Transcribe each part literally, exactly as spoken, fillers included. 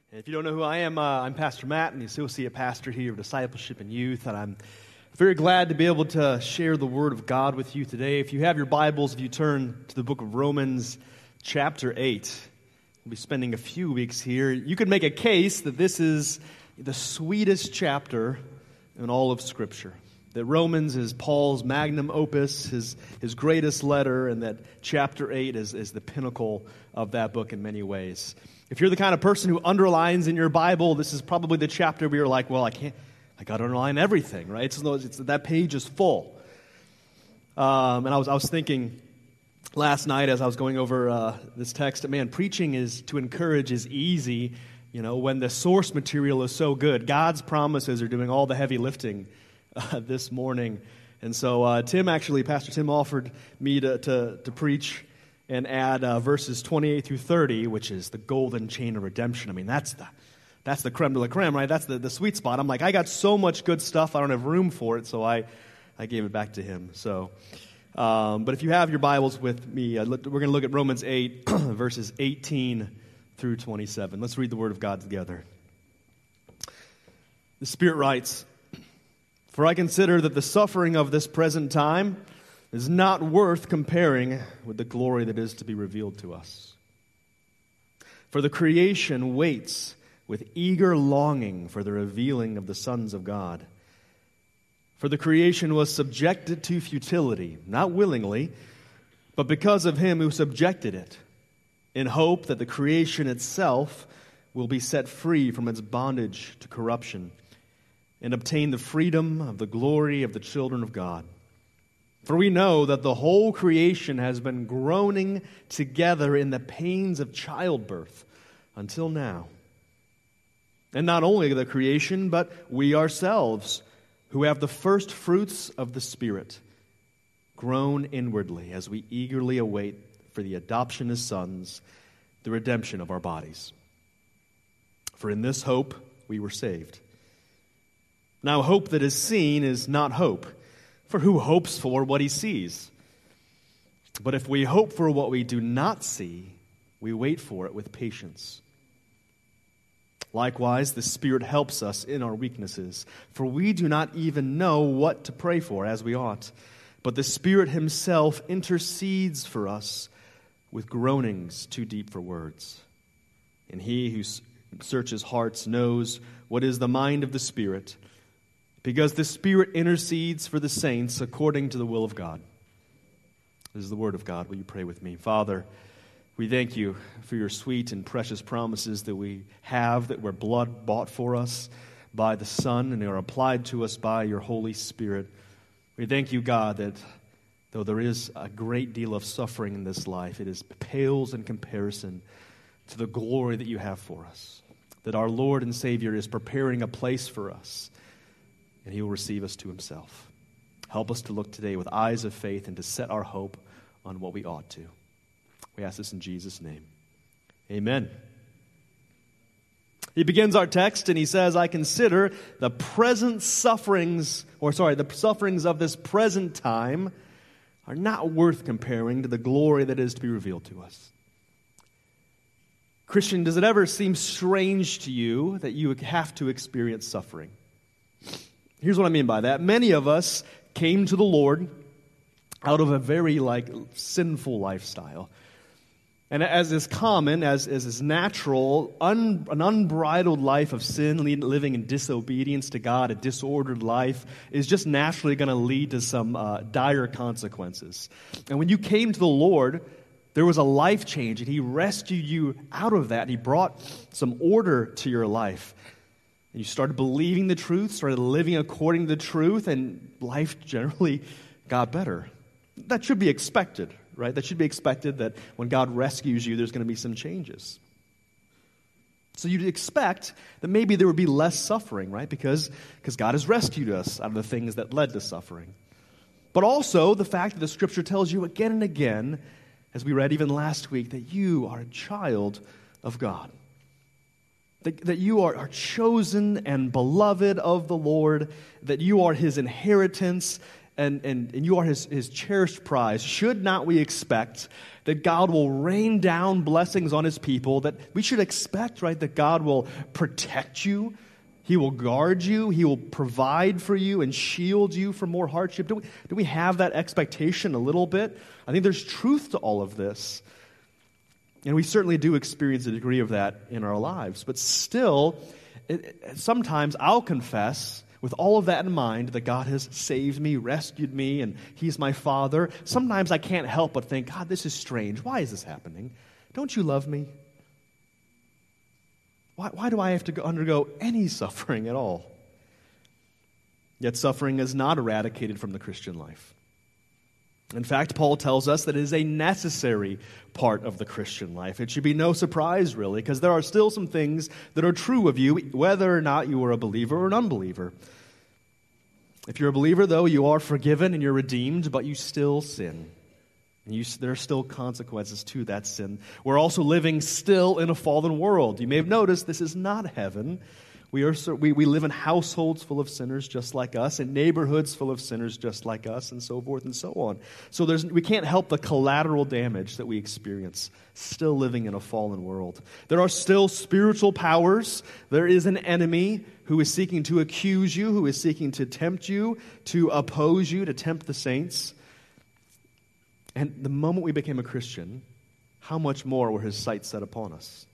If you don't know who I am, uh, I'm Pastor Matt, and the Associate Pastor here of Discipleship and Youth, and I'm very glad to be able to share the Word of God with you today. If you have your Bibles, if you turn to the book of Romans chapter eight, we'll be spending a few weeks here. You could make a case that this is the sweetest chapter in all of Scripture. That Romans is Paul's magnum opus, his, his greatest letter, and that chapter eight is, is the pinnacle of that book in many ways. If you're the kind of person who underlines in your Bible, this is probably the chapter where you're like, well, I can't, I got to underline everything, right? It's, it's, that page is full. Um, and I was, I was thinking last night as I was going over uh, this text, man, preaching is to encourage is easy, you know, when the source material is so good. God's promises are doing all the heavy lifting uh, this morning. And so uh, Tim actually, Pastor Tim offered me to, to, to preach and add uh, verses twenty-eight through thirty, which is the golden chain of redemption. I mean, that's the that's the creme de la creme, right? That's the, the sweet spot. I'm like, I got so much good stuff, I don't have room for it, so I, I gave it back to him. So, um, but if you have your Bibles with me, uh, we're going to look at Romans eight, verses eighteen through twenty-seven. Let's read the Word of God together. The Spirit writes, "For I consider that the suffering of this present time is not worth comparing with the glory that is to be revealed to us. For the creation waits with eager longing for the revealing of the sons of God. For the creation was subjected to futility, not willingly, but because of him who subjected it, in hope that the creation itself will be set free from its bondage to corruption and obtain the freedom of the glory of the children of God. For we know that the whole creation has been groaning together in the pains of childbirth until now. And not only the creation, but we ourselves, who have the first fruits of the Spirit, groan inwardly as we eagerly await for the adoption as sons, the redemption of our bodies. For in this hope we were saved. Now hope that is seen is not hope. For who hopes for what he sees? But if we hope for what we do not see, we wait for it with patience. Likewise, the Spirit helps us in our weaknesses, for we do not even know what to pray for as we ought. But the Spirit himself intercedes for us with groanings too deep for words. And he who searches hearts knows what is the mind of the Spirit, because the Spirit intercedes for the saints according to the will of God." This is the word of God. Will you pray with me? Father, we thank you for your sweet and precious promises that we have, that were blood bought for us by the Son and are applied to us by your Holy Spirit. We thank you, God, that though there is a great deal of suffering in this life, it is pales in comparison to the glory that you have for us. That our Lord and Savior is preparing a place for us, and he will receive us to himself. Help us to look today with eyes of faith and to set our hope on what we ought to. We ask this in Jesus' name. Amen. He begins our text and he says, "I consider the present sufferings, or sorry, the sufferings of this present time are not worth comparing to the glory that is to be revealed to us." Christian, does it ever seem strange to you that you have to experience suffering? Here's what I mean by that. Many of us came to the Lord out of a very like sinful lifestyle. And as is common, as, as is natural, un, an unbridled life of sin, living in disobedience to God, a disordered life, is just naturally going to lead to some uh, dire consequences. And when you came to the Lord, there was a life change, and he rescued you out of that. He brought some order to your life. And you started believing the truth, started living according to the truth, and life generally got better. That should be expected, right? That should be expected that when God rescues you, there's going to be some changes. So you'd expect that maybe there would be less suffering, right? Because, because God has rescued us out of the things that led to suffering. But also the fact that the Scripture tells you again and again, as we read even last week, that you are a child of God. That, that you are, are chosen and beloved of the Lord, that you are his inheritance, and, and, and you are his, his cherished prize, should not we expect that God will rain down blessings on his people, that we should expect, right, that God will protect you, he will guard you, he will provide for you and shield you from more hardship? Do we, do we have that expectation a little bit? I think there's truth to all of this. And we certainly do experience a degree of that in our lives. But still, it, it, sometimes I'll confess, with all of that in mind, that God has saved me, rescued me, and he's my Father. Sometimes I can't help but think, God, this is strange. Why is this happening? Don't you love me? Why, why do I have to go, undergo any suffering at all? Yet suffering is not eradicated from the Christian life. In fact, Paul tells us that it is a necessary part of the Christian life. It should be no surprise, really, because there are still some things that are true of you, whether or not you are a believer or an unbeliever. If you're a believer, though, you are forgiven and you're redeemed, but you still sin. And you, there are still consequences to that sin. We're also living still in a fallen world. You may have noticed this is not heaven. We, are, we, we live in households full of sinners just like us, in neighborhoods full of sinners just like us, and so forth and so on. So there's, we can't help the collateral damage that we experience, still living in a fallen world. There are still spiritual powers. There is an enemy who is seeking to accuse you, who is seeking to tempt you, to oppose you, to tempt the saints. And the moment we became a Christian, how much more were his sights set upon us?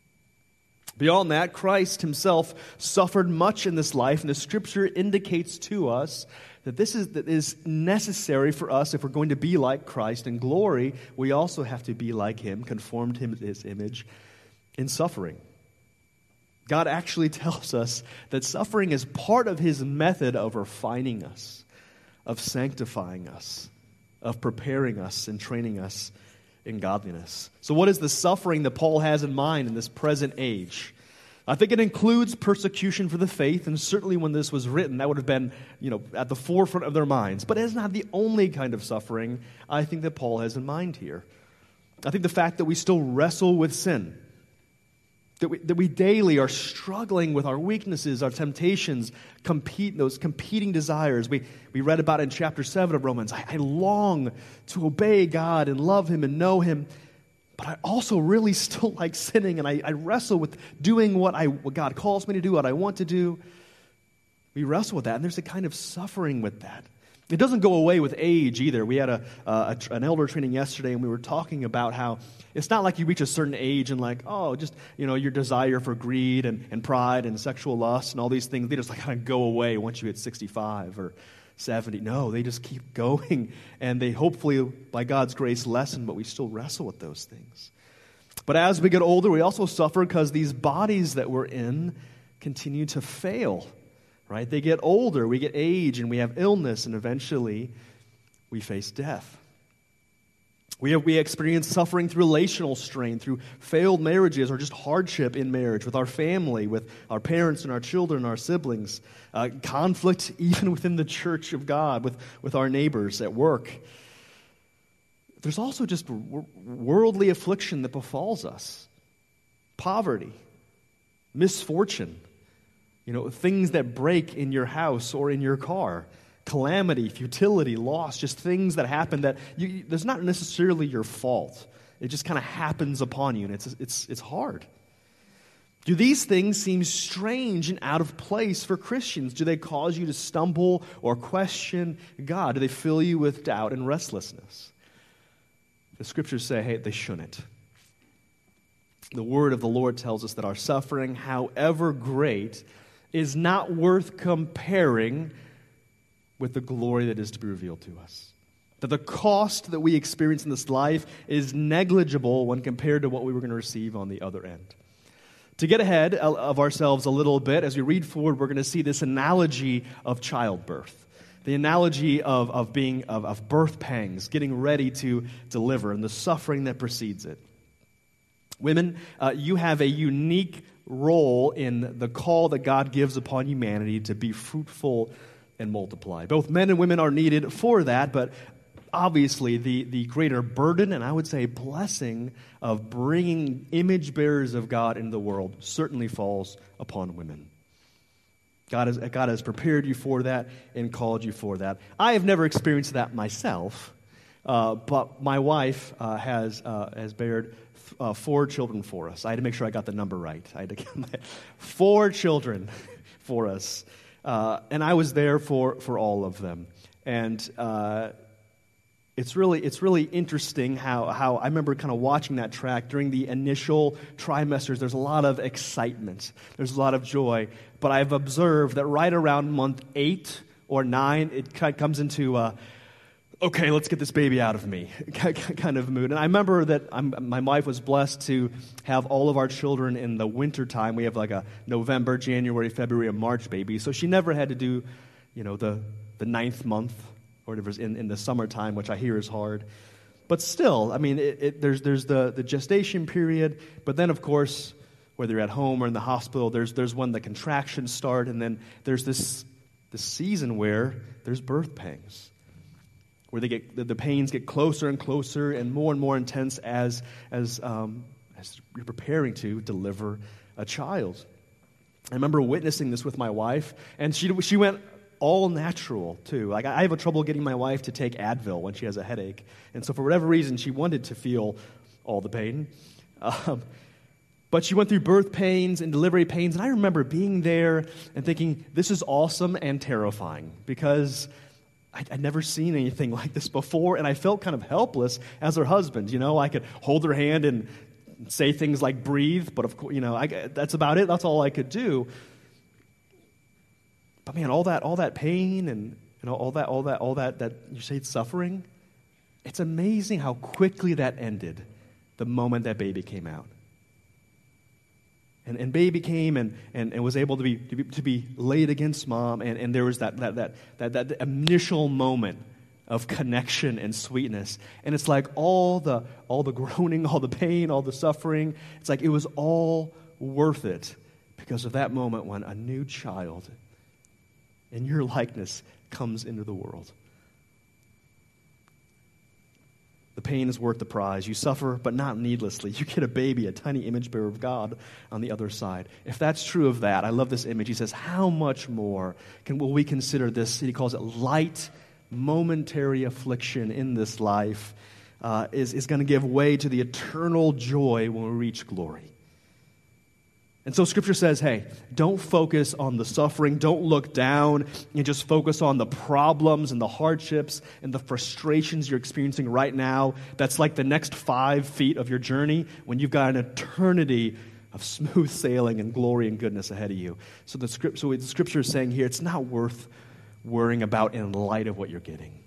Beyond that, Christ himself suffered much in this life, and the Scripture indicates to us that this is, that is necessary for us if we're going to be like Christ in glory. We also have to be like him, conformed to his image in suffering. God actually tells us that suffering is part of his method of refining us, of sanctifying us, of preparing us and training us in godliness. So what is the suffering that Paul has in mind in this present age? I think it includes persecution for the faith, and certainly when this was written, that would have been, you know, at the forefront of their minds. But it's not the only kind of suffering I think that Paul has in mind here. I think the fact that we still wrestle with sin, that we, that we daily are struggling with our weaknesses, our temptations, compete those competing desires. We we read about it in chapter seven of Romans. I, I long to obey God and love him and know him, but I also really still like sinning, and I, I wrestle with doing what I what God calls me to do, what I want to do. We wrestle with that, and there's a kind of suffering with that. It doesn't go away with age either. We had a, uh, a an elder training yesterday, and we were talking about how it's not like you reach a certain age and like, oh, just, you know, your desire for greed and, and pride and sexual lust and all these things, they just like kind of go away once you hit sixty-five or seventy. No, they just keep going, and they hopefully, by God's grace, lessen, but we still wrestle with those things. But as we get older, we also suffer because these bodies that we're in continue to fail. Right? They get older, we get age, and we have illness, and eventually we face death. We have, we experience suffering through relational strain, through failed marriages, or just hardship in marriage, with our family, with our parents and our children, our siblings, uh, conflict even within the church of God, with, with our neighbors at work. There's also just worldly affliction that befalls us. Poverty, misfortune, you know, things that break in your house or in your car, calamity, futility, loss, just things that happen that you, there's not necessarily your fault. It just kind of happens upon you, and it's it's it's hard. Do these things seem strange and out of place for Christians? Do they cause you to stumble or question God? Do they fill you with doubt and restlessness? The Scriptures say, hey, they shouldn't. The word of the Lord tells us that our suffering, however great, is not worth comparing with the glory that is to be revealed to us. That the cost that we experience in this life is negligible when compared to what we were going to receive on the other end. To get ahead of ourselves a little bit, as we read forward, we're going to see this analogy of childbirth. The analogy of, of being of, of birth pangs, getting ready to deliver, and the suffering that precedes it. Women, uh, you have a unique role in the call that God gives upon humanity to be fruitful and multiply. Both men and women are needed for that, but obviously the, the greater burden, and I would say blessing, of bringing image bearers of God into the world certainly falls upon women. God has, God has prepared you for that and called you for that. I have never experienced that myself, uh, but my wife uh, has uh, has bared uh, four children for us. I had to make sure I got the number right. I had to get my four children for us, uh, and I was there for, for all of them. And uh, it's really it's really interesting how how I remember kind of watching that track during the initial trimesters. There's a lot of excitement. There's a lot of joy. But I've observed that right around month eight or nine, it kind of comes into, uh, okay, let's get this baby out of me kind of mood. And I remember that I'm, my wife was blessed to have all of our children in the winter time. We have like a November, January, February, and March baby. So she never had to do, you know, the, the ninth month or whatever in, in the summertime, which I hear is hard. But still, I mean, it, it, there's there's the, the gestation period, but then, of course, whether you're at home or in the hospital, there's there's when the contractions start, and then there's this this season where there's birth pangs, where they get the, the pains get closer and closer and more and more intense as as um, as you're preparing to deliver a child. I remember witnessing this with my wife, and she she went all natural too. Like I have a trouble getting my wife to take Advil when she has a headache, and so for whatever reason, she wanted to feel all the pain. Um, But she went through birth pains and delivery pains, and I remember being there and thinking, this is awesome and terrifying, because I'd, I'd never seen anything like this before, and I felt kind of helpless as her husband. You know, I could hold her hand and say things like breathe, but of course, you know, I, that's about it. That's all I could do. But man, all that, all that pain and you know, all that, all that, all that, that you say it's suffering. It's amazing how quickly that ended the moment that baby came out. And, and baby came and, and, and was able to be, to be to be laid against mom, and, and there was that that, that that that initial moment of connection and sweetness. And it's like all the all the groaning, all the pain, all the suffering, it's like it was all worth it because of that moment when a new child in your likeness comes into the world. The pain is worth the prize. You suffer, but not needlessly. You get a baby, a tiny image bearer of God on the other side. If that's true of that, I love this image. He says, how much more can will we consider this? He calls it light, momentary affliction in this life uh, is, is going to give way to the eternal joy when we reach glory. And so Scripture says, hey, don't focus on the suffering. Don't look down and just focus on the problems and the hardships and the frustrations you're experiencing right now. That's like the next five feet of your journey when you've got an eternity of smooth sailing and glory and goodness ahead of you. So the, script, so the Scripture is saying here, it's not worth worrying about in light of what you're getting.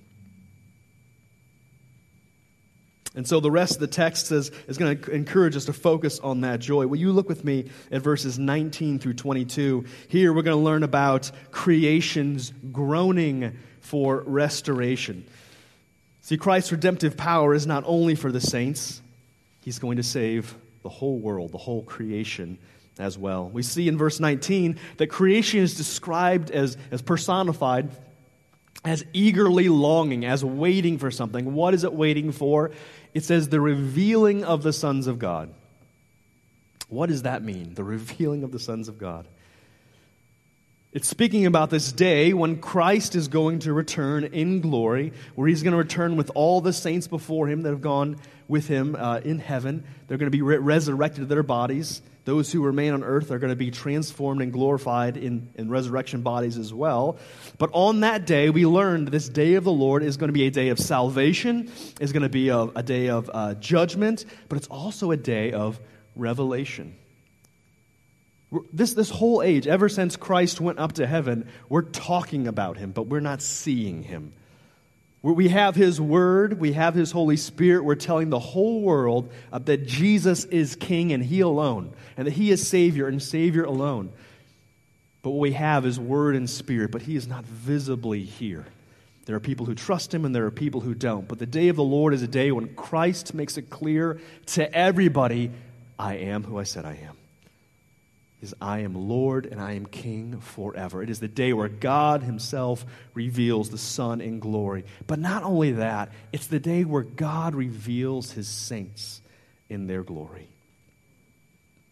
And so the rest of the text is, is going to encourage us to focus on that joy. Will you look with me at verses nineteen through twenty-two? Here we're going to learn about creation's groaning for restoration. See, Christ's redemptive power is not only for the saints. He's going to save the whole world, the whole creation as well. We see in verse nineteen that creation is described as, as personified as eagerly longing, as waiting for something. What is it waiting for? It says the revealing of the sons of God. What does that mean? The revealing of the sons of God. It's speaking about this day when Christ is going to return in glory, where he's going to return with all the saints before him that have gone with him uh, in heaven. They're going to be re- resurrected to their bodies. Those who remain on earth are going to be transformed and glorified in, in resurrection bodies as well. But on that day, we learned this day of the Lord is going to be a day of salvation, is going to be a, a day of uh, judgment, but it's also a day of revelation. This, this whole age, ever since Christ went up to heaven, we're talking about him, but we're not seeing him. We have his word, we have his Holy Spirit, we're telling the whole world uh, that Jesus is King and he alone, and that he is Savior and Savior alone. But what we have is word and spirit, but he is not visibly here. There are people who trust him and there are people who don't. But the day of the Lord is a day when Christ makes it clear to everybody, I am who I said I am. Is I am Lord and I am King forever. It is the day where God himself reveals the Son in glory. But not only that, it's the day where God reveals his saints in their glory.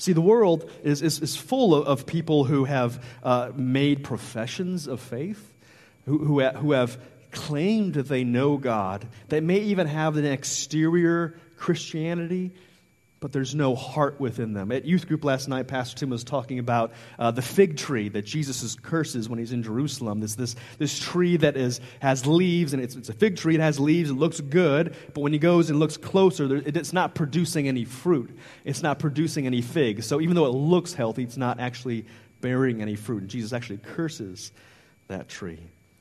See, the world is, is, is full of, of people who have uh, made professions of faith, who, who, ha- who have claimed that they know God, that may even have an exterior Christianity, but there's no heart within them. At youth group last night, Pastor Tim was talking about uh, the fig tree that Jesus curses when he's in Jerusalem. This this this tree that is has leaves, and it's, it's a fig tree. It has leaves. It looks good, but when he goes and looks closer, there, it, it's not producing any fruit. It's not producing any figs. So even though it looks healthy, it's not actually bearing any fruit. And Jesus actually curses that tree.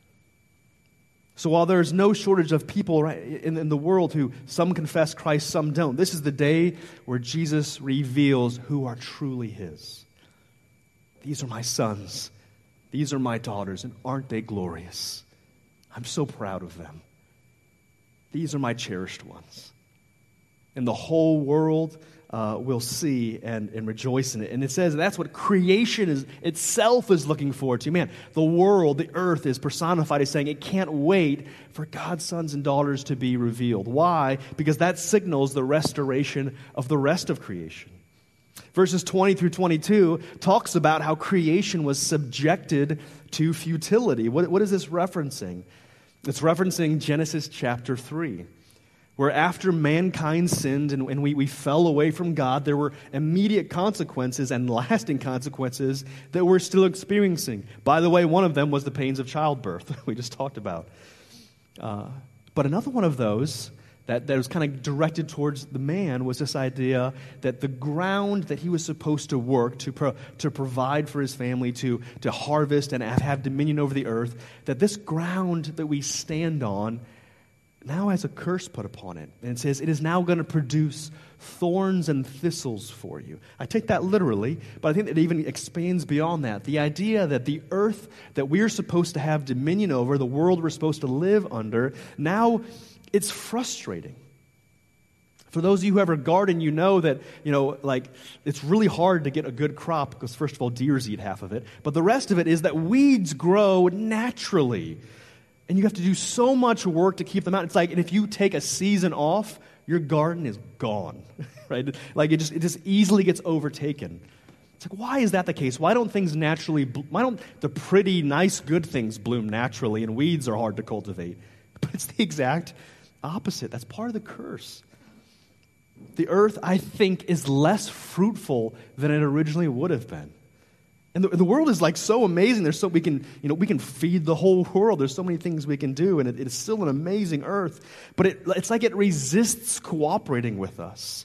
So while there's no shortage of people right, in, in the world who some confess Christ, some don't, this is the day where Jesus reveals who are truly his. These are my sons. These are my daughters, and aren't they glorious? I'm so proud of them. These are my cherished ones. And the whole world uh, will see and, and rejoice in it. And it says that's what creation is itself is looking forward to. Man, the world, the earth is personified as saying it can't wait for God's sons and daughters to be revealed. Why? Because that signals the restoration of the rest of creation. Verses twenty through twenty-two talks about how creation was subjected to futility. What, what is this referencing? It's referencing Genesis chapter three. Where after mankind sinned and, and we, we fell away from God, there were immediate consequences and lasting consequences that we're still experiencing. By the way, one of them was the pains of childbirth we just talked about. Uh, but another one of those that, that was kind of directed towards the man was this idea that the ground that he was supposed to work, to, pro, to provide for his family, to, to harvest and have, have dominion over the earth, that this ground that we stand on now has a curse put upon it. And it says, it is now going to produce thorns and thistles for you. I take that literally, but I think it even expands beyond that. The idea that the earth that we are supposed to have dominion over, the world we're supposed to live under, now it's frustrating. For those of you who have a garden, you know that, you know, like, it's really hard to get a good crop because, first of all, deers eat half of it. But the rest of it is that weeds grow naturally. And you have to do so much work to keep them out. It's like, and if you take a season off, your garden is gone, right? Like it just it just easily gets overtaken. It's like, why is that the case? Why don't things naturally? Why don't the pretty, nice, good things bloom naturally, and weeds are hard to cultivate? But it's the exact opposite. That's part of the curse. The earth, I think, is less fruitful than it originally would have been. And the, the world is like so amazing. There's so we can, you know, we can feed the whole world. There's so many things we can do, and it, it is still an amazing earth. But it, it's like it resists cooperating with us.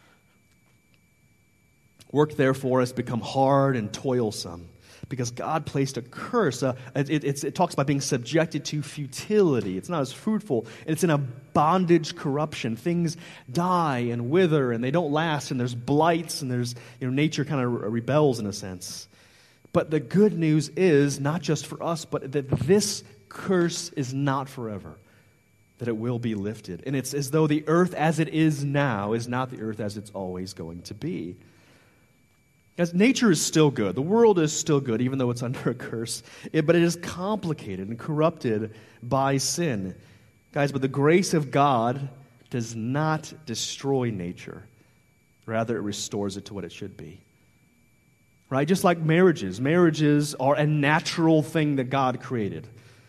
Work, therefore, has become hard and toilsome because God placed a curse. Uh, it, it, it talks about being subjected to futility. It's not as fruitful. It's in a bondage corruption. Things die and wither, and they don't last. And there's blights, and there's, you know, nature kind of rebels in a sense. But the good news is, not just for us, but that this curse is not forever, that it will be lifted. And it's as though the earth as it is now is not the earth as it's always going to be. Because nature is still good. The world is still good, even though it's under a curse. It, but it is complicated and corrupted by sin. Guys, but the grace of God does not destroy nature. Rather, it restores it to what it should be. Right? Just like marriages. Marriages are a natural thing that God created.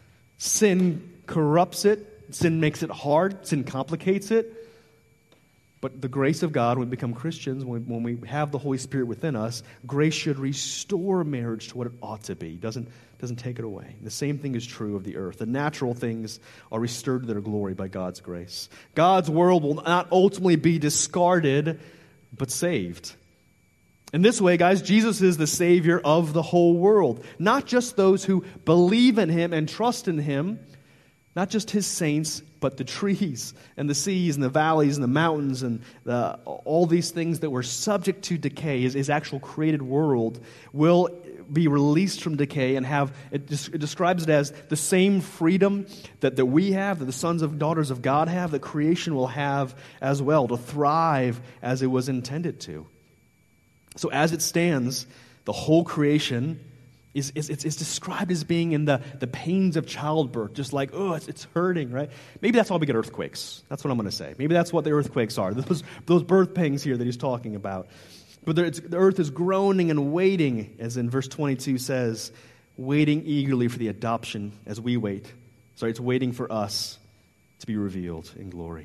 Sin corrupts it. Sin makes it hard. Sin complicates it. But the grace of God, when we become Christians, when we, when we have the Holy Spirit within us, grace should restore marriage to what it ought to be. It doesn't, doesn't take it away. The same thing is true of the earth. The natural things are restored to their glory by God's grace. God's world will not ultimately be discarded, but saved. In this way, guys, Jesus is the Savior of the whole world. Not just those who believe in Him and trust in Him, not just His saints, but the trees and the seas and the valleys and the mountains and the, all these things that were subject to decay. His, his actual created world will be released from decay and have, it, it describes it as the same freedom that, that we have, that the sons and daughters of God have, that creation will have as well, to thrive as it was intended to. So as it stands, the whole creation is, is it's, it's described as being in the, the pains of childbirth, just like, oh, it's, it's hurting, right? Maybe that's why we get earthquakes. That's what I'm going to say. Maybe that's what the earthquakes are, those, those birth pangs here that he's talking about. But there, it's, the earth is groaning and waiting, as in verse twenty-two says, waiting eagerly for the adoption as we wait. Sorry, it's waiting for us to be revealed in glory.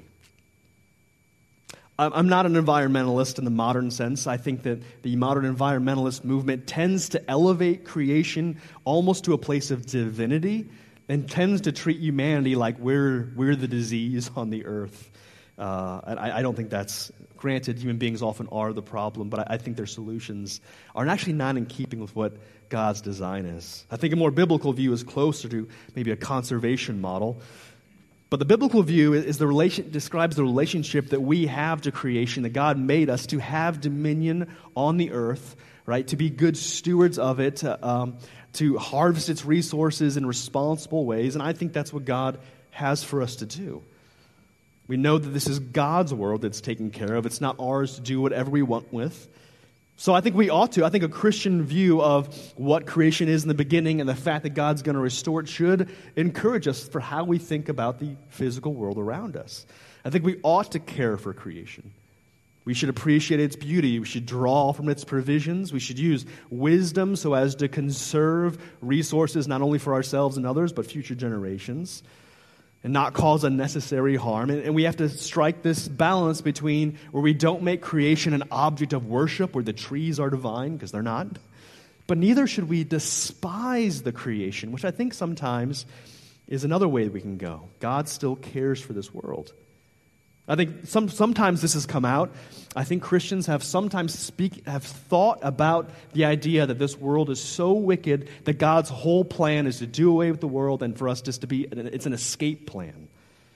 I'm not an environmentalist in the modern sense. I think that the modern environmentalist movement tends to elevate creation almost to a place of divinity and tends to treat humanity like we're, we're the disease on the earth. Uh, and I, I don't think that's, granted, human beings often are the problem, but I, I think their solutions are actually not in keeping with what God's design is. I think a more biblical view is closer to maybe a conservation model. But the biblical view is the relation describes the relationship that we have to creation, that God made us to have dominion on the earth, right? To be good stewards of it, to, um, to harvest its resources in responsible ways. And I think that's what God has for us to do. We know that this is God's world that's taken care of. It's not ours to do whatever we want with. So I think we ought to. I think a Christian view of what creation is in the beginning and the fact that God's going to restore it should encourage us for how we think about the physical world around us. I think we ought to care for creation. We should appreciate its beauty. We should draw from its provisions. We should use wisdom so as to conserve resources not only for ourselves and others, but future generations, and not cause unnecessary harm. And, and we have to strike this balance between where we don't make creation an object of worship, where the trees are divine, because they're not, but neither should we despise the creation, which I think sometimes is another way we can go. God still cares for this world. I think some, sometimes this has come out. I think Christians have sometimes speak have thought about the idea that this world is so wicked that God's whole plan is to do away with the world and for us just to be, it's an escape plan.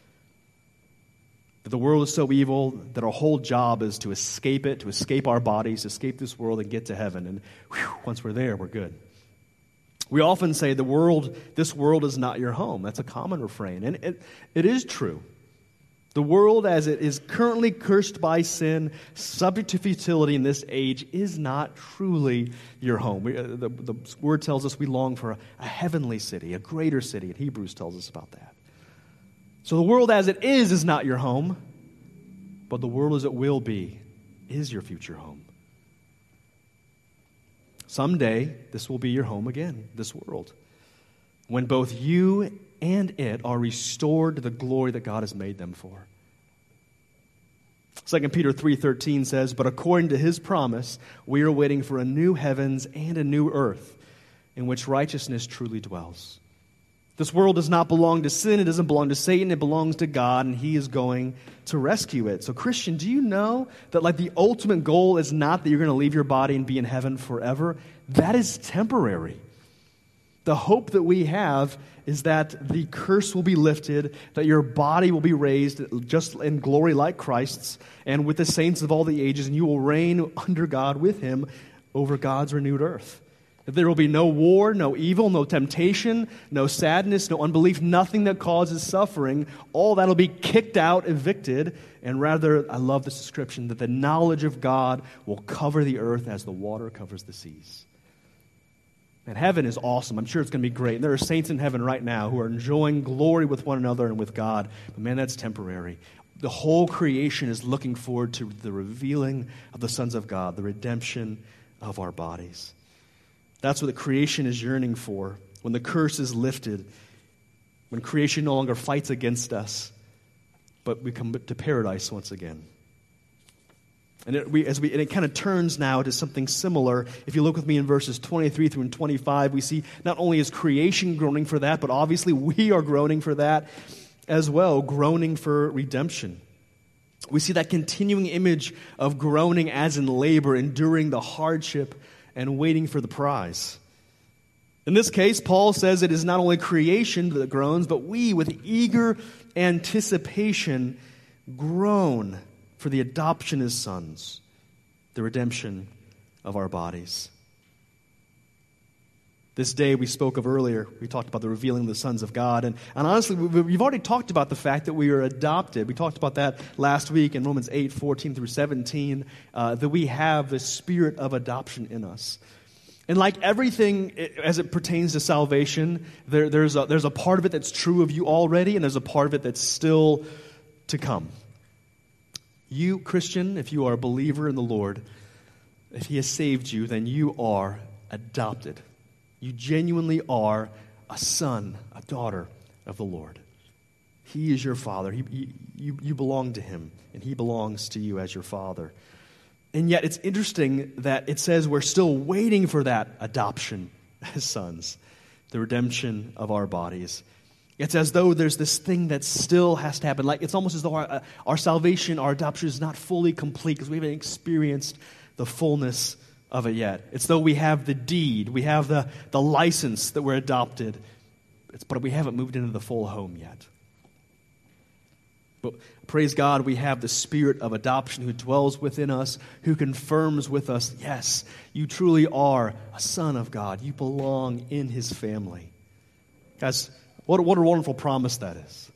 That the world is so evil that our whole job is to escape it, to escape our bodies, to escape this world and get to heaven. And whew, once we're there, we're good. We often say the world, this world is not your home. That's a common refrain. And it, it is true. The world as it is currently cursed by sin, subject to futility in this age, is not truly your home. We, uh, the, the word tells us we long for a, a heavenly city, a greater city, and Hebrews tells us about that. So the world as it is is not your home, but the world as it will be is your future home. Someday, this will be your home again, this world, when both you and it are restored to the glory that God has made them for. Second Peter three thirteen says, "But according to his promise, we are waiting for a new heavens and a new earth in which righteousness truly dwells." This world does not belong to sin. It doesn't belong to Satan. It belongs to God, and he is going to rescue it. So, Christian, do you know that like the ultimate goal is not that you're going to leave your body and be in heaven forever? That is temporary. The hope that we have is that the curse will be lifted, that your body will be raised just in glory like Christ's, and with the saints of all the ages, and you will reign under God with him over God's renewed earth. That there will be no war, no evil, no temptation, no sadness, no unbelief, nothing that causes suffering. All that will be kicked out, evicted, and rather, I love this description, that the knowledge of God will cover the earth as the water covers the seas. And heaven is awesome. I'm sure it's going to be great. And there are saints in heaven right now who are enjoying glory with one another and with God. But man, that's temporary. The whole creation is looking forward to the revealing of the sons of God, the redemption of our bodies. That's what the creation is yearning for. When the curse is lifted, when creation no longer fights against us, but we come to paradise once again. And it, we, as we, and it kind of turns now to something similar. If you look with me in verses twenty-three through twenty-five, we see not only is creation groaning for that, but obviously we are groaning for that as well, groaning for redemption. We see that continuing image of groaning as in labor, enduring the hardship and waiting for the prize. In this case, Paul says it is not only creation that groans, but we, with eager anticipation, groan for the adoption as sons, the redemption of our bodies. This day we spoke of earlier, we talked about the revealing of the sons of God. And, and honestly, we've already talked about the fact that we are adopted. We talked about that last week in Romans eight, fourteen through seventeen, uh, that we have the spirit of adoption in us. And like everything as it pertains to salvation, there, there's, a, there's a part of it that's true of you already, and there's a part of it that's still to come. You, Christian, if you are a believer in the Lord, if he has saved you, then you are adopted. You genuinely are a son, a daughter of the Lord. He is your father. He, he, you, you belong to him, and he belongs to you as your father. And yet it's interesting that it says we're still waiting for that adoption as sons, the redemption of our bodies. It's as though there's this thing that still has to happen. Like it's almost as though our, uh, our salvation, our adoption is not fully complete because we haven't experienced the fullness of it yet. It's though we have the deed, we have the, the license that we're adopted, it's, but we haven't moved into the full home yet. But praise God, we have the spirit of adoption who dwells within us, who confirms with us, yes, you truly are a son of God. You belong in his family. Guys, what, what a wonderful promise that is.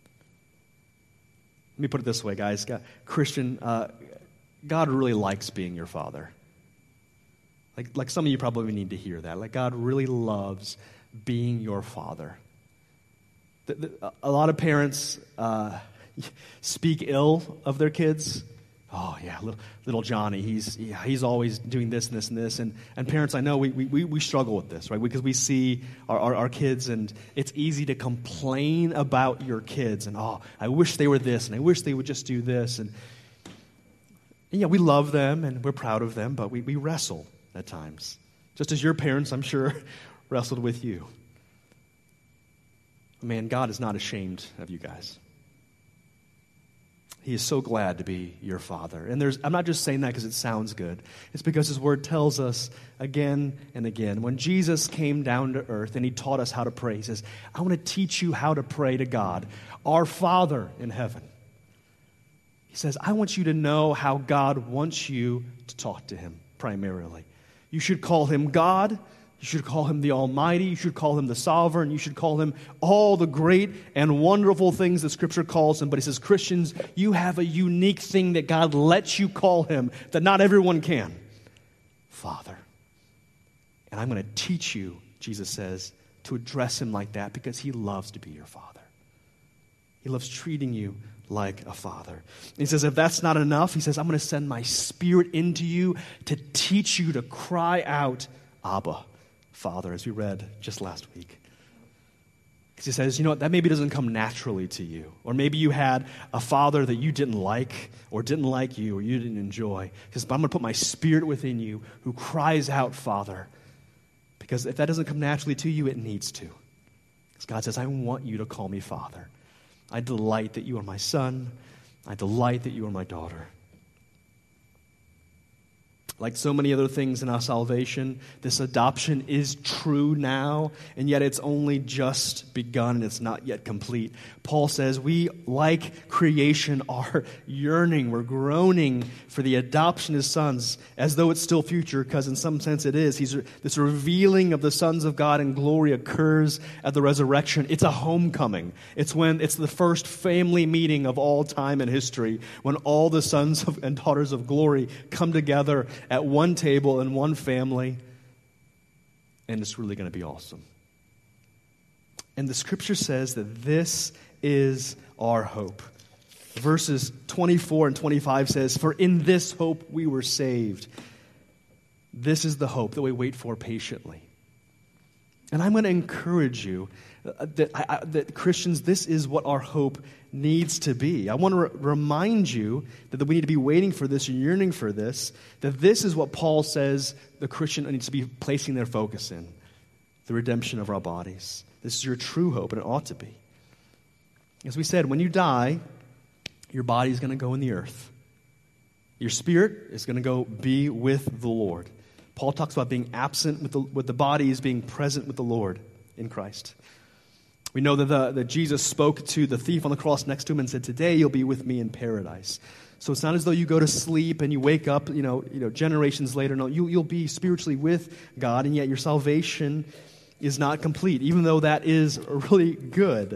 Let me put it this way, guys. God, Christian, uh, God really likes being your father. Like, like some of you probably need to hear that. Like God really loves being your father. The, the, a lot of parents uh, speak ill of their kids. Oh yeah, little, little Johnny, he's yeah, he's always doing this and this and this. And, and parents, I know we, we, we struggle with this, right? Because we see our, our, our kids, and it's easy to complain about your kids. And oh, I wish they were this, and I wish they would just do this. And, and yeah, we love them, and we're proud of them, but we, we wrestle at times. Just as your parents, I'm sure, wrestled with you. Man, God is not ashamed of you guys. He is so glad to be your father. And there's, I'm not just saying that because it sounds good. It's because his word tells us again and again. When Jesus came down to earth and he taught us how to pray, he says, I want to teach you how to pray to God, our Father in heaven. He says, I want you to know how God wants you to talk to him primarily. You should call him God. You should call him the Almighty. You should call him the Sovereign. You should call him all the great and wonderful things that Scripture calls him. But he says, Christians, you have a unique thing that God lets you call him that not everyone can. Father. And I'm going to teach you, Jesus says, to address him like that because he loves to be your Father. He loves treating you like a father. And he says, if that's not enough, he says, I'm going to send my Spirit into you to teach you to cry out, Abba, Father, as we read just last week. Because he says, you know what, that maybe doesn't come naturally to you. Or maybe you had a father that you didn't like, or didn't like you, or you didn't enjoy. He says, but I'm going to put my Spirit within you who cries out, Father. Because if that doesn't come naturally to you, it needs to. Because God says, I want you to call me Father. I delight that you are my son. I delight that you are my daughter. Like so many other things in our salvation, this adoption is true now, and yet it's only just begun and it's not yet complete. Paul says we, like creation, are yearning, we're groaning for the adoption as sons, as though it's still future, because in some sense it is. He's, this revealing of the sons of God in glory occurs at the resurrection. It's a homecoming. It's when it's the first family meeting of all time in history, when all the sons of, and daughters of glory come together at one table in one family, and it's really going to be awesome. And the Scripture says that this is our hope. Verses twenty-four and twenty-five says, for in this hope we were saved. This is the hope that we wait for patiently. And I'm going to encourage you that, I, I, that Christians, this is what our hope needs to be. I want to re- remind you that, that we need to be waiting for this and yearning for this, that this is what Paul says the Christian needs to be placing their focus in, the redemption of our bodies. This is your true hope, and it ought to be. As we said, when you die, your body is going to go in the earth. Your spirit is going to go be with the Lord. Paul talks about being absent with the, with the body is being present with the Lord in Christ. We know that, the, that Jesus spoke to the thief on the cross next to him and said, today you'll be with me in paradise. So it's not as though you go to sleep and you wake up, you know, you know, generations later. No, you, you'll be spiritually with God, and yet your salvation is not complete, even though that is really good.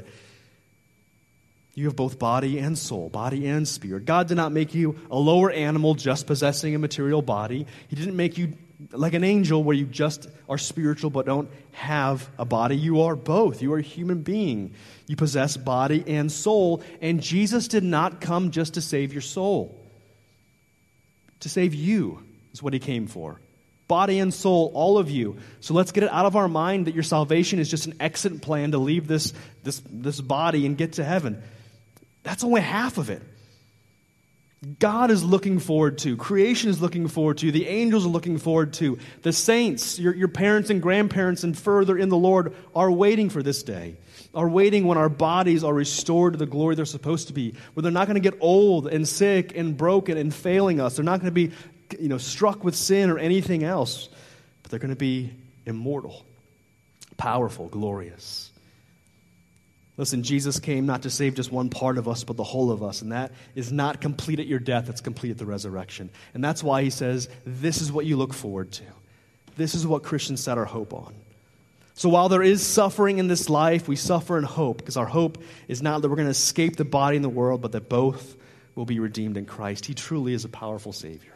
You have both body and soul, body and spirit. God did not make you a lower animal just possessing a material body. He didn't make you like an angel where you just are spiritual but don't have a body. You are both. You are a human being. You possess body and soul. And Jesus did not come just to save your soul, to save you. is what he came for. Body and soul, all of you. So let's get it out of our mind that your salvation is just an exit plan to leave this, this, this body and get to heaven. That's only half of it. God is looking forward to, creation is looking forward to, the angels are looking forward to, the saints, your, your parents and grandparents and further in the Lord are waiting for this day, are waiting when our bodies are restored to the glory they're supposed to be, where they're not going to get old and sick and broken and failing us. They're not going to be you know, struck with sin or anything else, but they're going to be immortal, powerful, glorious. Listen, Jesus came not to save just one part of us, but the whole of us. And that is not complete at your death, it's complete at the resurrection. And that's why he says, this is what you look forward to. This is what Christians set our hope on. So while there is suffering in this life, we suffer in hope, because our hope is not that we're going to escape the body and the world, but that both will be redeemed in Christ. He truly is a powerful Savior.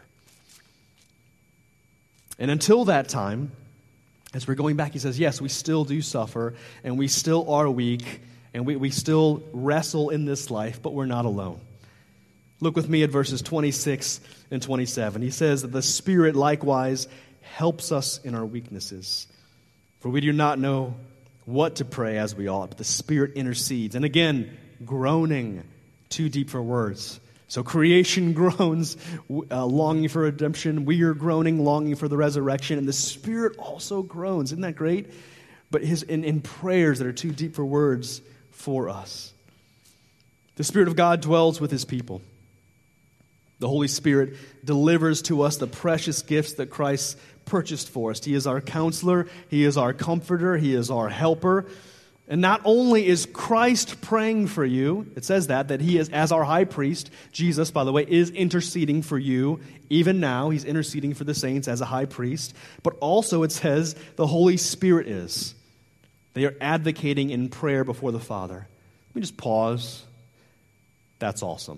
And until that time, as we're going back, he says, yes, we still do suffer, and we still are weak, and we, we still wrestle in this life, but we're not alone. Look with me at verses twenty-six and twenty-seven. He says that the Spirit likewise helps us in our weaknesses. For we do not know what to pray as we ought, but the Spirit intercedes. And again, groaning, too deep for words. So creation groans, uh, longing for redemption. We are groaning, longing for the resurrection. And the Spirit also groans. Isn't that great? But his in, in prayers that are too deep for words for us. The Spirit of God dwells with his people. The Holy Spirit delivers to us the precious gifts that Christ purchased for us. He is our counselor. He is our comforter. He is our helper. And not only is Christ praying for you, it says that, that he is, as our high priest, Jesus, by the way, is interceding for you. Even now, he's interceding for the saints as a high priest. But also it says the Holy Spirit is. They are advocating in prayer before the Father. Let me just pause. That's awesome.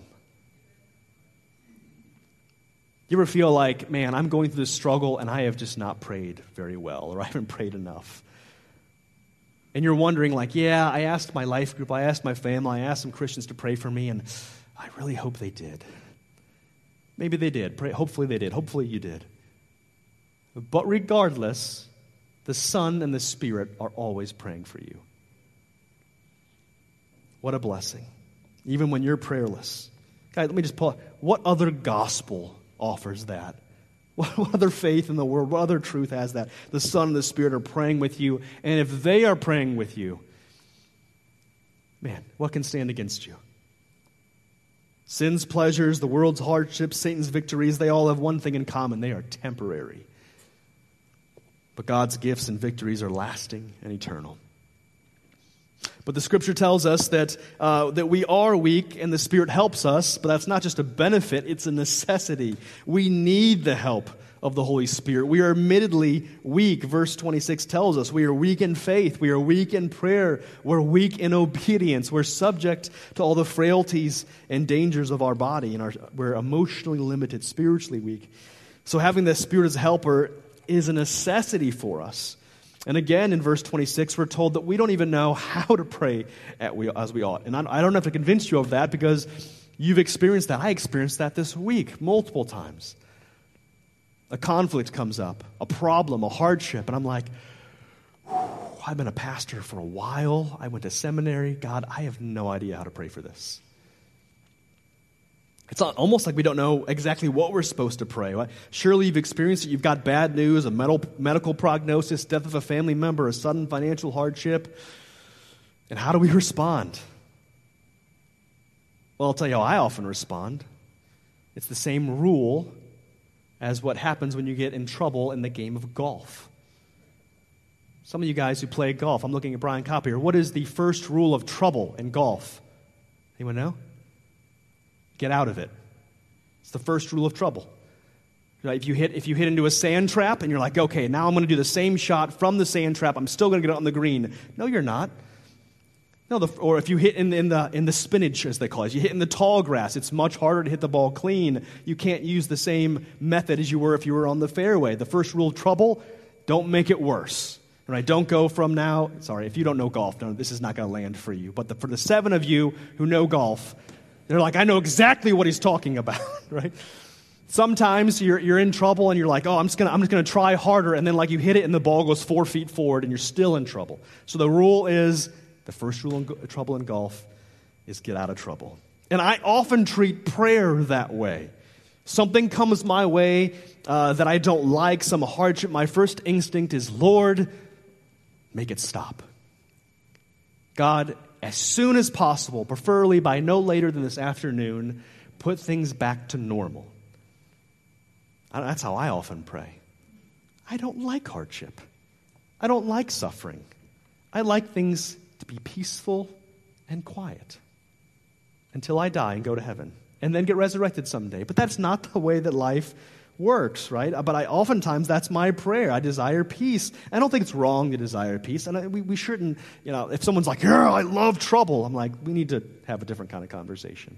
You ever feel like, man, I'm going through this struggle and I have just not prayed very well, or I haven't prayed enough? And you're wondering, like, yeah, I asked my life group, I asked my family, I asked some Christians to pray for me, and I really hope they did. Maybe they did. Pray, hopefully they did. Hopefully you did. But regardless, the Son and the Spirit are always praying for you. What a blessing. Even when you're prayerless. Guys, let me just pause. What other gospel offers that? What other faith in the world, what other truth has that? The Son and the Spirit are praying with you, and if they are praying with you, man, what can stand against you? Sin's pleasures, the world's hardships, Satan's victories, they all have one thing in common. They are temporary. But God's gifts and victories are lasting and eternal. But the Scripture tells us that uh, that we are weak and the Spirit helps us, but that's not just a benefit, it's a necessity. We need the help of the Holy Spirit. We are admittedly weak. Verse twenty-six tells us we are weak in faith, we are weak in prayer, we're weak in obedience, we're subject to all the frailties and dangers of our body, and our, we're emotionally limited, spiritually weak. So having the Spirit as a helper is a necessity for us. And again, in verse twenty-six, we're told that we don't even know how to pray at we, as we ought. And I don't have to convince you of that because you've experienced that. I experienced that this week multiple times. A conflict comes up, a problem, a hardship, and I'm like, I've been a pastor for a while. I went to seminary. God, I have no idea how to pray for this. It's almost like we don't know exactly what we're supposed to pray. Surely you've experienced it. You've got bad news, a medical prognosis, death of a family member, a sudden financial hardship. And how do we respond? Well, I'll tell you how I often respond. It's the same rule as what happens when you get in trouble in the game of golf. Some of you guys who play golf, I'm looking at Brian Kopp here. What is the first rule of trouble in golf? Anyone know? Get out of it. It's the first rule of trouble. Right? If you hit if you hit into a sand trap and you're like, okay, now I'm going to do the same shot from the sand trap, I'm still going to get it on the green. No, you're not. No, the, or if you hit in, in the in the spinach, as they call it, you hit in the tall grass, it's much harder to hit the ball clean. You can't use the same method as you were if you were on the fairway. The first rule of trouble, don't make it worse. Right? Don't go from now, sorry, if you don't know golf, no, this is not going to land for you. But the, for the seven of you who know golf, they're like, I know exactly what he's talking about, right? Sometimes you're you're in trouble and you're like, oh, I'm just gonna I'm just gonna try harder, and then like you hit it and the ball goes four feet forward and you're still in trouble. So the rule is, the first rule in go- trouble in golf is get out of trouble. And I often treat prayer that way. Something comes my way uh, that I don't like, some hardship. My first instinct is, Lord, make it stop. God, as soon as possible, preferably by no later than this afternoon, put things back to normal. That's how I often pray. I don't like hardship. I don't like suffering. I like things to be peaceful and quiet until I die and go to heaven and then get resurrected someday. But that's not the way that life works, right? But I oftentimes, that's my prayer. I desire peace. I don't think it's wrong to desire peace. And I, we, we shouldn't, you know, if someone's like, yeah, I love trouble, I'm like, we need to have a different kind of conversation.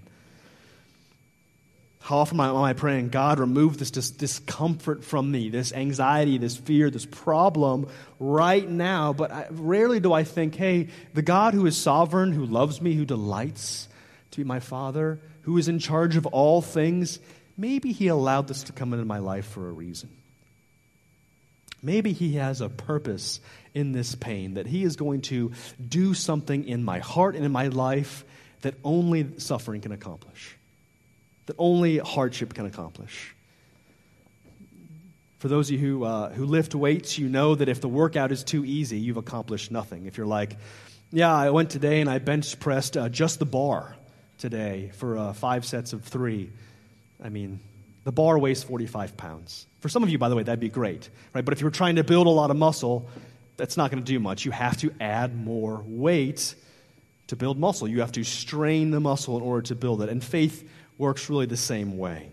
How often am I praying, God, remove this dis- discomfort from me, this anxiety, this fear, this problem right now? But I, rarely do I think, hey, the God who is sovereign, who loves me, who delights to be my Father, who is in charge of all things, maybe He allowed this to come into my life for a reason. Maybe He has a purpose in this pain, that He is going to do something in my heart and in my life that only suffering can accomplish. That only hardship can accomplish. For those of you who uh, who lift weights, you know that if the workout is too easy, you've accomplished nothing. If you're like, yeah, I went today and I bench pressed uh, just the bar today for uh, five sets of three. I mean, the bar weighs forty-five pounds. For some of you, by the way, that'd be great, right? But if you're trying to build a lot of muscle, that's not going to do much. You have to add more weight to build muscle. You have to strain the muscle in order to build it. And faith works really the same way.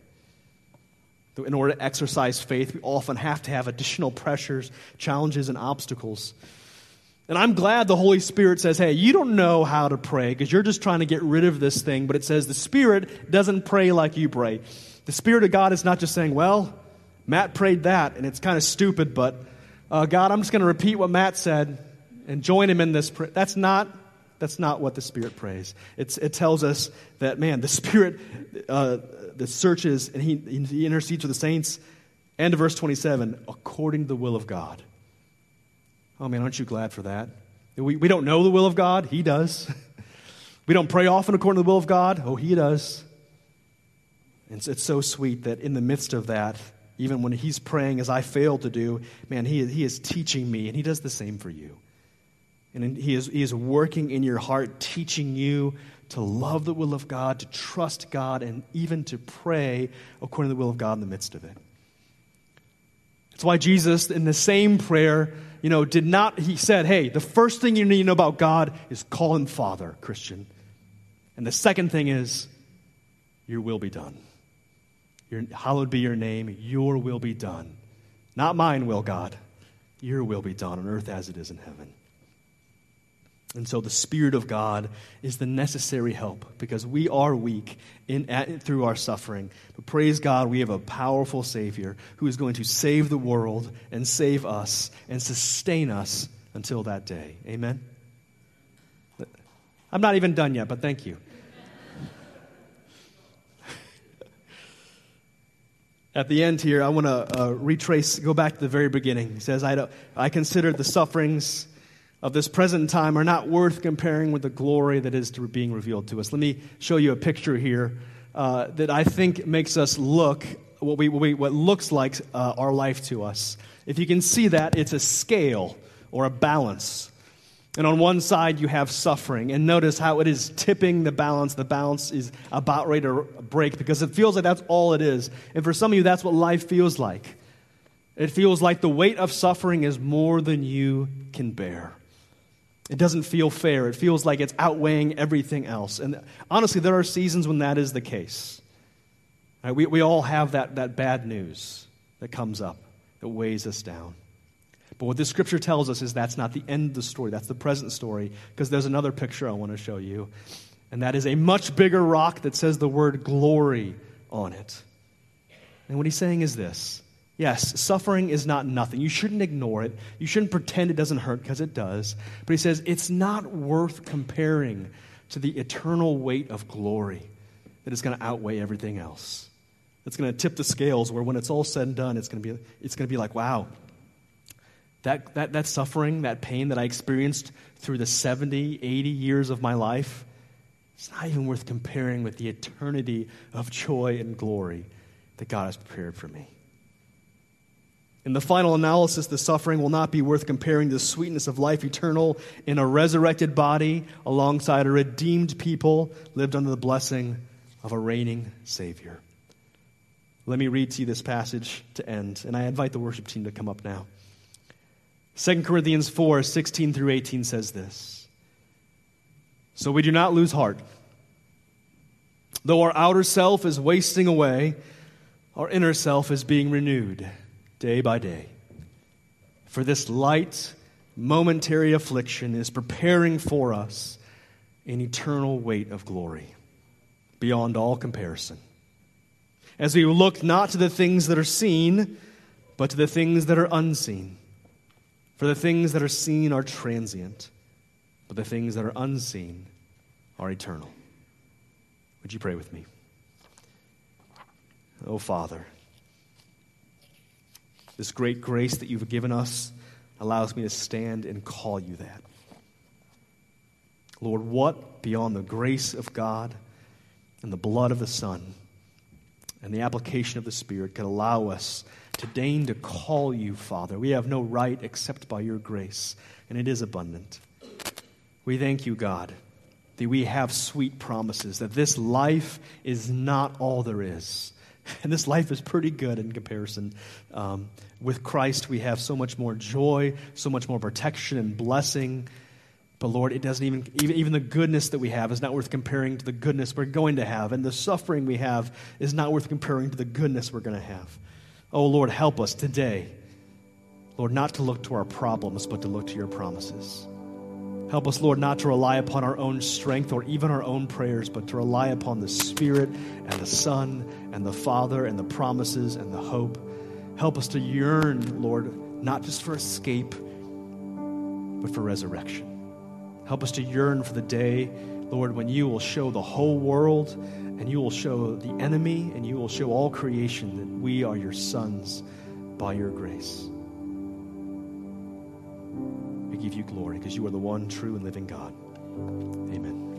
In order to exercise faith, we often have to have additional pressures, challenges, and obstacles. And I'm glad the Holy Spirit says, hey, you don't know how to pray because you're just trying to get rid of this thing. But it says the Spirit doesn't pray like you pray. The Spirit of God is not just saying, well, Matt prayed that, and it's kind of stupid, but uh, God, I'm just going to repeat what Matt said and join him in this prayer. That's not That's not what the Spirit prays. It's, it tells us that, man, the Spirit uh, that searches and he, he intercedes for the saints. End of verse twenty-seven, according to the will of God. Oh, man, aren't you glad for that? We, we don't know the will of God. He does. We don't pray often according to the will of God. Oh, He does. And it's, it's so sweet that in the midst of that, even when He's praying as I fail to do, man, He, he is teaching me, and He does the same for you. And he is, he is working in your heart, teaching you to love the will of God, to trust God, and even to pray according to the will of God in the midst of it. That's why Jesus, in the same prayer, you know, did not, he said, hey, the first thing you need to know about God is call Him Father, Christian. And the second thing is, your will be done. Your, hallowed be your name, your will be done. Not mine will, God. Your will be done on earth as it is in heaven. And so the Spirit of God is the necessary help because we are weak in, at, through our suffering. But praise God, we have a powerful Savior who is going to save the world and save us and sustain us until that day. Amen? I'm not even done yet, but thank you. At the end here, I want to uh, retrace, go back to the very beginning. He says, I, don't, I consider the sufferings of this present time are not worth comparing with the glory that is to being revealed to us. Let me show you a picture here uh, that I think makes us look what we what, we, what looks like uh, our life to us. If you can see that, it's a scale or a balance. And on one side you have suffering, and notice how it is tipping the balance. The balance is about ready to break because it feels like that's all it is. And for some of you, that's what life feels like. It feels like the weight of suffering is more than you can bear. It doesn't feel fair. It feels like it's outweighing everything else. And honestly, there are seasons when that is the case. Right? We, we all have that, that bad news that comes up, that weighs us down. But what this scripture tells us is that's not the end of the story. That's the present story, because there's another picture I want to show you. And that is a much bigger rock that says the word glory on it. And what he's saying is this. Yes, suffering is not nothing. You shouldn't ignore it. You shouldn't pretend it doesn't hurt, because it does. But he says it's not worth comparing to the eternal weight of glory that is going to outweigh everything else. It's going to tip the scales where when it's all said and done, it's going to be it's going to be like, wow, that, that, that suffering, that pain that I experienced through the seventy, eighty years of my life, it's not even worth comparing with the eternity of joy and glory that God has prepared for me. In the final analysis, the suffering will not be worth comparing to the sweetness of life eternal in a resurrected body alongside a redeemed people lived under the blessing of a reigning Savior. Let me read to you this passage to end, and I invite the worship team to come up now. Second Corinthians four, sixteen through eighteen says this. So we do not lose heart. Though our outer self is wasting away, our inner self is being renewed day by day. For this light, momentary affliction is preparing for us an eternal weight of glory beyond all comparison. As we look not to the things that are seen, but to the things that are unseen. For the things that are seen are transient, but the things that are unseen are eternal. Would you pray with me? Oh, Father, this great grace that you've given us allows me to stand and call you that. Lord, what beyond the grace of God and the blood of the Son and the application of the Spirit could allow us to deign to call you, Father? We have no right except by your grace, and it is abundant. We thank you, God, that we have sweet promises, that this life is not all there is. And this life is pretty good in comparison. Um, with Christ, we have so much more joy, so much more protection and blessing. But Lord, it doesn't even, even, even the goodness that we have is not worth comparing to the goodness we're going to have. And the suffering we have is not worth comparing to the goodness we're going to have. Oh, Lord, help us today, Lord, not to look to our problems, but to look to your promises. Help us, Lord, not to rely upon our own strength or even our own prayers, but to rely upon the Spirit and the Son and the Father and the promises and the hope. Help us to yearn, Lord, not just for escape, but for resurrection. Help us to yearn for the day, Lord, when you will show the whole world and you will show the enemy and you will show all creation that we are your sons by your grace. We give you glory because you are the one true and living God. Amen.